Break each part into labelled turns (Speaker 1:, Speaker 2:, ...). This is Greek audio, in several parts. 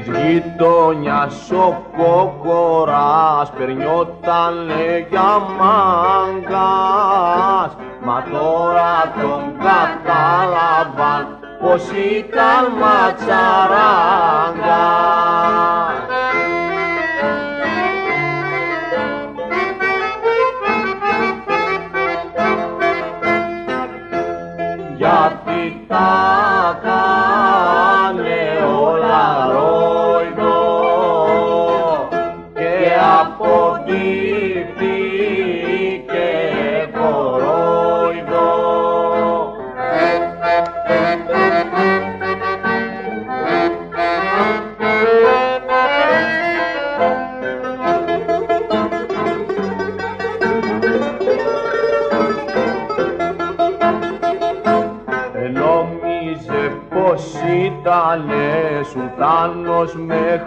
Speaker 1: Της γειτονιάς ο κόκορας περνιότανε για μάγκας, μα τώρα τον κατάλαβαν πως ήταν ματσαράγκας. Γιατί τα κάνε όλα ρόιδο και αποδείχθηκε κορόιδο. Νόμιζε πως ήτανε σουλτάνος με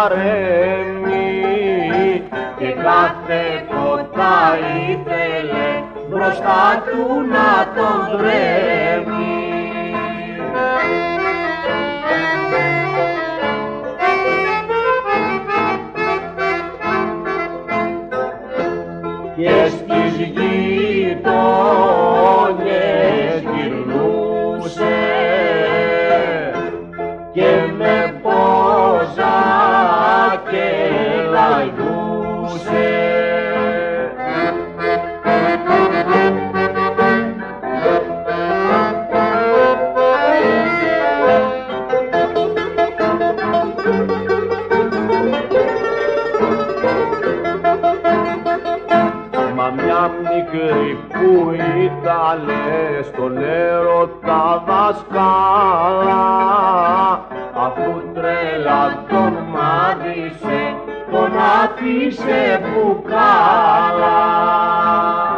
Speaker 1: χαρέμι και κάθε κοντά ήθελε μπροστά του να τον δρέμει. Και στις γειτόνιες γυρνούσε και με πόζα και λαϊδούσε. Μα μια μικρή που ήτανε στον έρωτα δασκάλα, αφού τρέλα τον μάδισε, τον άφησε μπουκάλα.